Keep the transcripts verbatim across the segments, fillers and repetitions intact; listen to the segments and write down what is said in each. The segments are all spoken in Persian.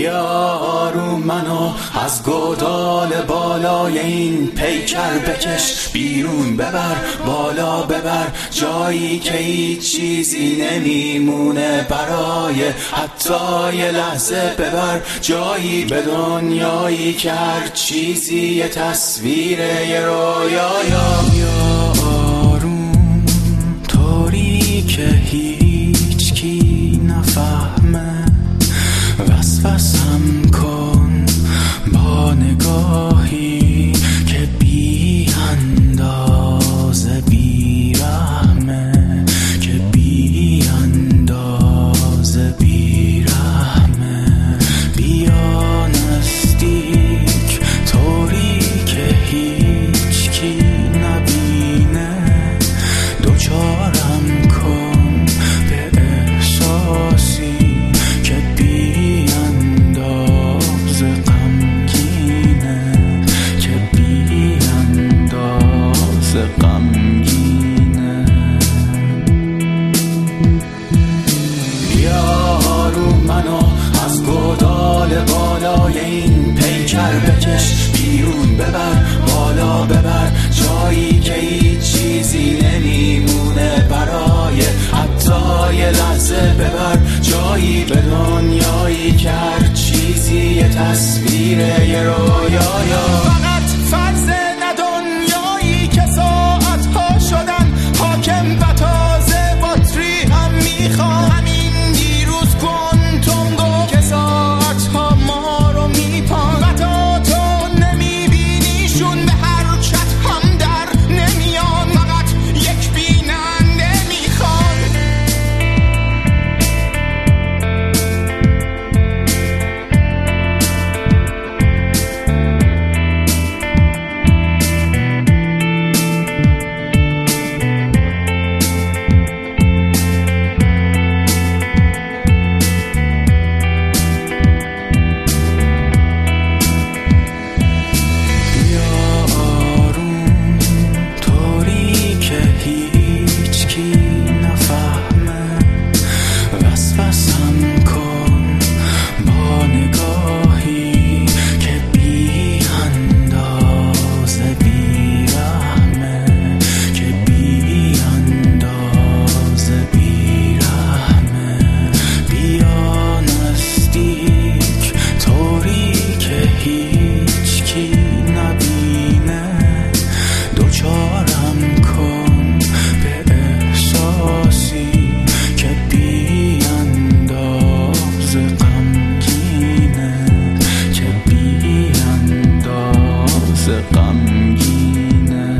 بیار منو از گودال بالای این پیکر بکش بیرون، ببر بالا ببر جایی که هیچ چیزی نمیمونه برای حتی یه لحظه، ببر جایی به دنیایی که هر چیزی یه تصویره یه رویایا. یا آروم طوری که هیچ کی نفهمه، وسوسم کن با نگاهی که بی اندازه بی رحمه، که بی اندازه بی رحمه. بیا نزدیک طوری که هیچ کی نبینه، دوچارم کن به احساسی که بی اندازه غمگینه، که بی اندازه غمگینه. بیارو منو از گودال بالای این پیکر بکش بیرون، ببر بالا ببر جایی که هیچ چیزی نمیمونه برای حتی یه لحظه، ببر جایی به دنیایی که هر چیزی یه تصویره یه رویایا. فقط فرض نه دنیایی که ساعتها شدن حاکم و تازه باتری هم میخوان، همین دیروز کوانتوم گفت که ساعتها ما رو میپان و تا تو نمیبینیشون به حرکت هم در نمیان، فقط یک بیننده میخوان. غمگینه.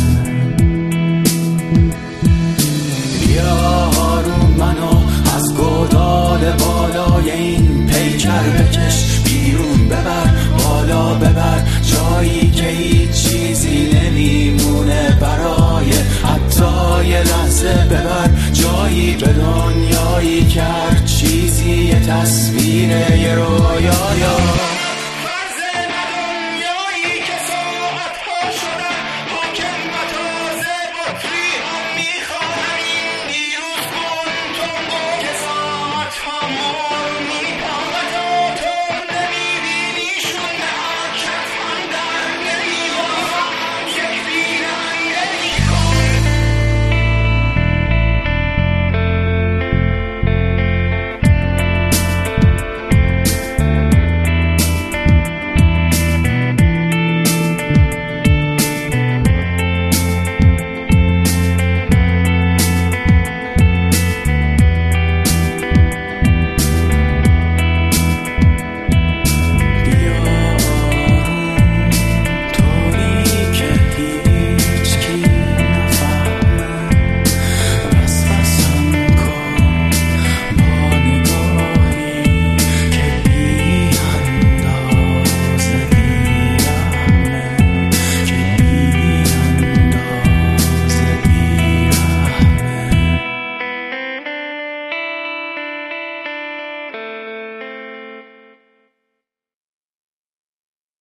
بیارو منو از گودال بالای این پیکر بکش بیرون، ببر بالا ببر جایی که هیچ چیزی نمیمونه برای حتی یه لحظه، ببر جایی به دنیایی که هر چیزی یه تصویره یه رویایا.